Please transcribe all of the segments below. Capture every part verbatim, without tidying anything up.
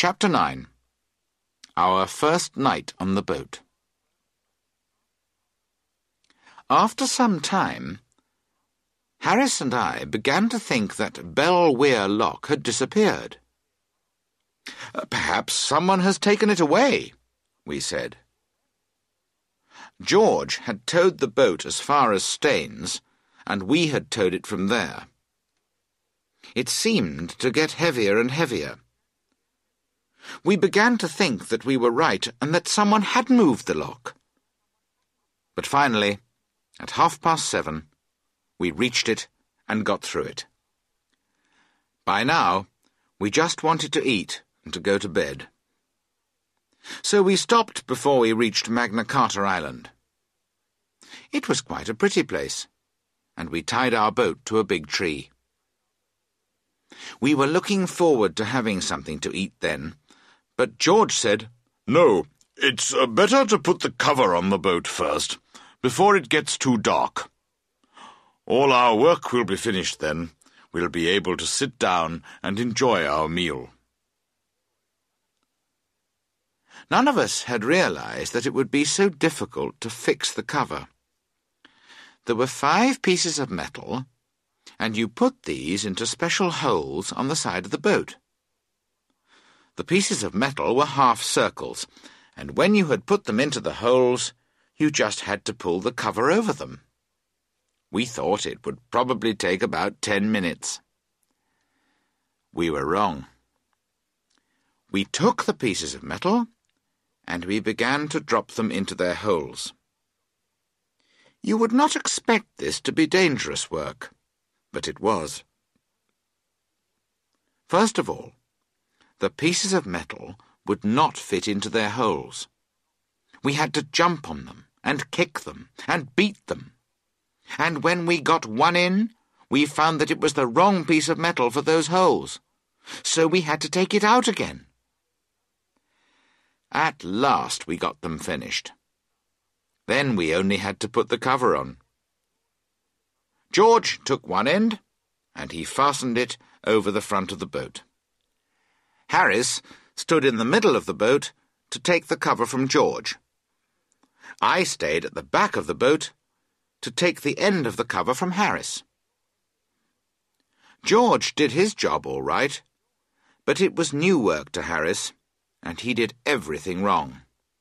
Chapter nine. Our first night on the boat. After some time, Harris and I began to think that Bell Weir Lock had disappeared. "Perhaps someone has taken it away," we said. George had towed the boat as far as Staines, and we had towed it from there. It seemed to get heavier and heavier. We began to think that we were right and that someone had moved the lock. But finally, at half past seven, we reached it and got through it. By now, we just wanted to eat and to go to bed. So we stopped before we reached Magna Carta Island. It was quite a pretty place, and we tied our boat to a big tree. We were looking forward to having something to eat then, but George said, "No, it's uh, better to put the cover on the boat first, before it gets too dark. All our work will be finished then. We'll be able to sit down and enjoy our meal." None of us had realized that it would be so difficult to fix the cover. There were five pieces of metal, and you put these into special holes on the side of the boat. The pieces of metal were half circles, and when you had put them into the holes, you just had to pull the cover over them. We thought it would probably take about ten minutes. We were wrong. We took the pieces of metal, and we began to drop them into their holes. You would not expect this to be dangerous work, but it was. First of all, the pieces of metal would not fit into their holes. We had to jump on them, and kick them, and beat them. And when we got one in, we found that it was the wrong piece of metal for those holes, so we had to take it out again. At last we got them finished. Then we only had to put the cover on. George took one end, and he fastened it over the front of the boat. Harris stood in the middle of the boat to take the cover from George. I stayed at the back of the boat to take the end of the cover from Harris. George did his job all right, but it was new work to Harris, and he did everything wrong.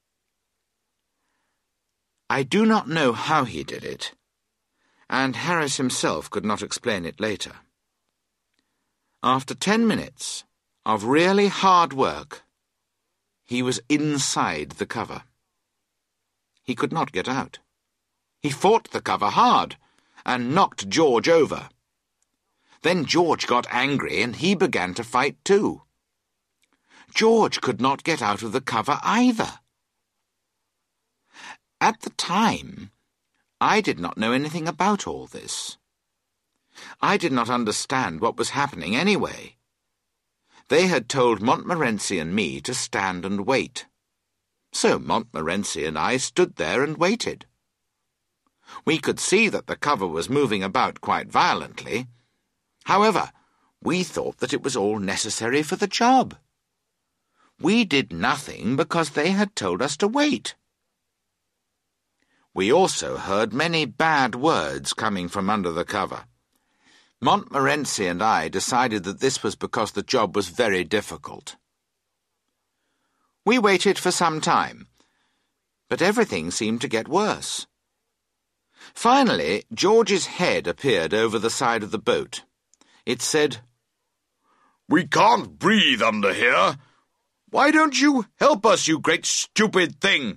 I do not know how he did it, and Harris himself could not explain it later. After ten minutes of really hard work, he was inside the cover. He could not get out. He fought the cover hard and knocked George over. Then George got angry and he began to fight too. George could not get out of the cover either. At the time, I did not know anything about all this. I did not understand what was happening anyway. They had told Montmorency and me to stand and wait. So Montmorency and I stood there and waited. We could see that the cover was moving about quite violently. However, we thought that it was all necessary for the job. We did nothing because they had told us to wait. We also heard many bad words coming from under the cover. Montmorency and I decided that this was because the job was very difficult. We waited for some time, but everything seemed to get worse. Finally, George's head appeared over the side of the boat. It said, "We can't breathe under here. Why don't you help us, you great stupid thing?"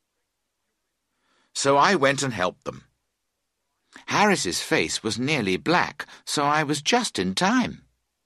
So I went and helped them. Harris's face was nearly black, so I was just in time.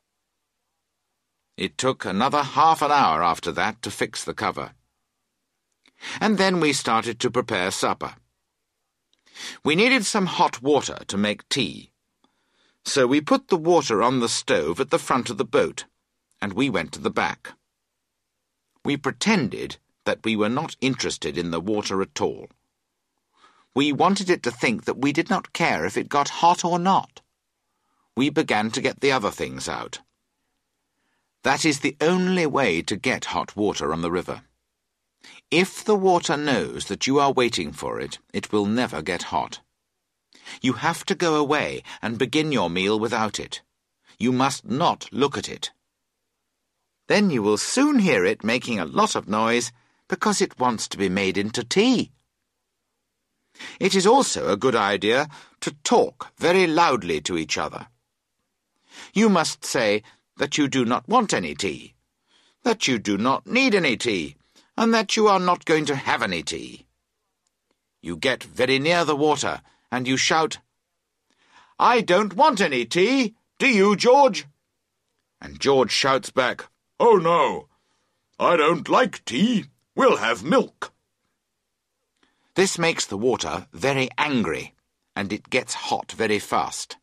It took another half an hour after that to fix the cover. And then we started to prepare supper. We needed some hot water to make tea, so we put the water on the stove at the front of the boat, and we went to the back. We pretended that we were not interested in the water at all. We wanted it to think that we did not care if it got hot or not. We began to get the other things out. That is the only way to get hot water on the river. If the water knows that you are waiting for it, it will never get hot. You have to go away and begin your meal without it. You must not look at it. Then you will soon hear it making a lot of noise because it wants to be made into tea. It is also a good idea to talk very loudly to each other. You must say that you do not want any tea, that you do not need any tea, and that you are not going to have any tea. You get very near the water and you shout, "I don't want any tea, do you, George?" And George shouts back, "Oh no, I don't like tea. We'll have milk." This makes the water very angry, and it gets hot very fast.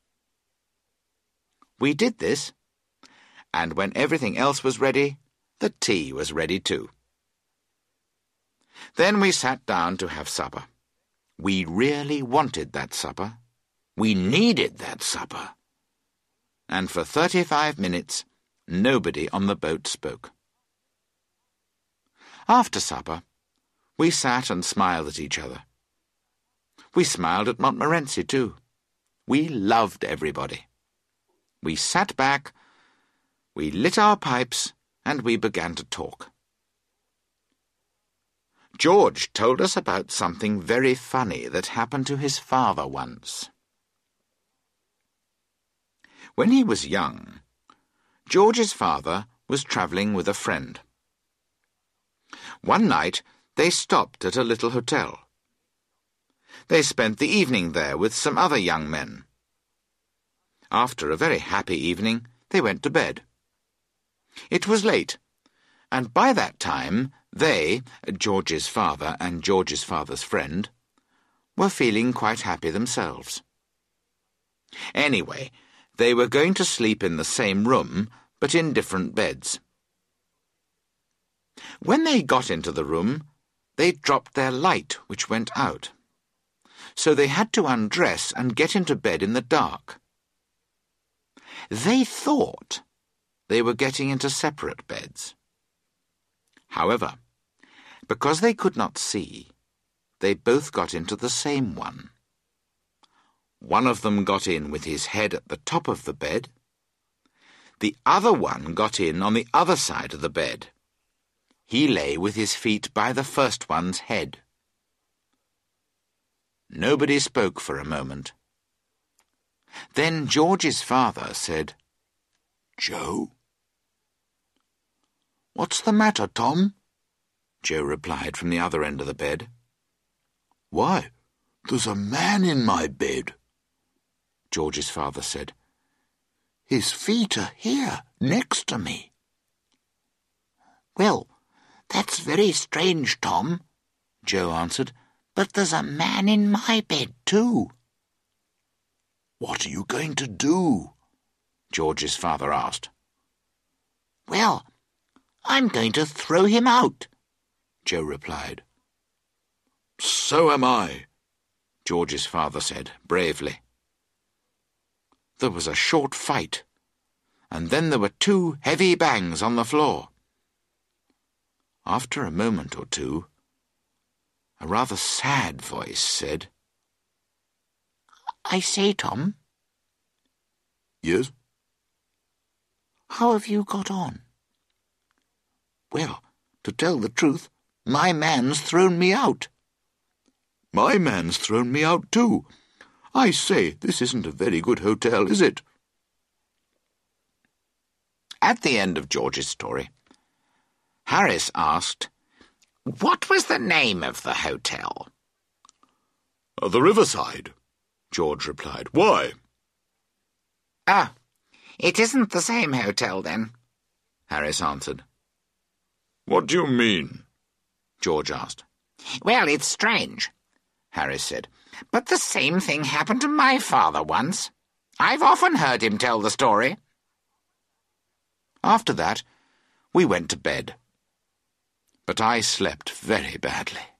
We did this, and when everything else was ready, the tea was ready too. Then we sat down to have supper. We really wanted that supper. We needed that supper. And for thirty-five minutes, nobody on the boat spoke. After supper, we sat and smiled at each other. We smiled at Montmorency too. We loved everybody. We sat back, we lit our pipes, and we began to talk. George told us about something very funny that happened to his father once. When he was young, George's father was travelling with a friend. One night they stopped at a little hotel. They spent the evening there with some other young men. After a very happy evening, they went to bed. It was late, and by that time they, George's father and George's father's friend, were feeling quite happy themselves. Anyway, they were going to sleep in the same room, but in different beds. When they got into the room, they dropped their light, which went out. So they had to undress and get into bed in the dark. They thought they were getting into separate beds. However, because they could not see, they both got into the same one. One of them got in with his head at the top of the bed. The other one got in on the other side of the bed. He lay with his feet by the first one's head. Nobody spoke for a moment. Then George's father said, "Joe?" "What's the matter, Tom?" Joe replied from the other end of the bed. "Why, there's a man in my bed," George's father said. "His feet are here, next to me." "Well, that's very strange, Tom," Joe answered, "but there's a man in my bed too." "What are you going to do?" George's father asked. "Well, I'm going to throw him out," Joe replied. "So am I," George's father said bravely. There was a short fight, and then there were two heavy bangs on the floor. After a moment or two, a rather sad voice said, "I say, Tom." "Yes?" "How have you got on?" "Well, to tell the truth, my man's thrown me out." "My man's thrown me out too. I say, this isn't a very good hotel, is it?" At the end of George's story, Harris asked, "What was the name of the hotel?" Uh, "The Riverside," George replied. "Why?" "Ah, it isn't the same hotel then," Harris answered. "What do you mean?" George asked. "Well, it's strange," Harris said, "but the same thing happened to my father once. I've often heard him tell the story." After that, we went to bed. But I slept very badly.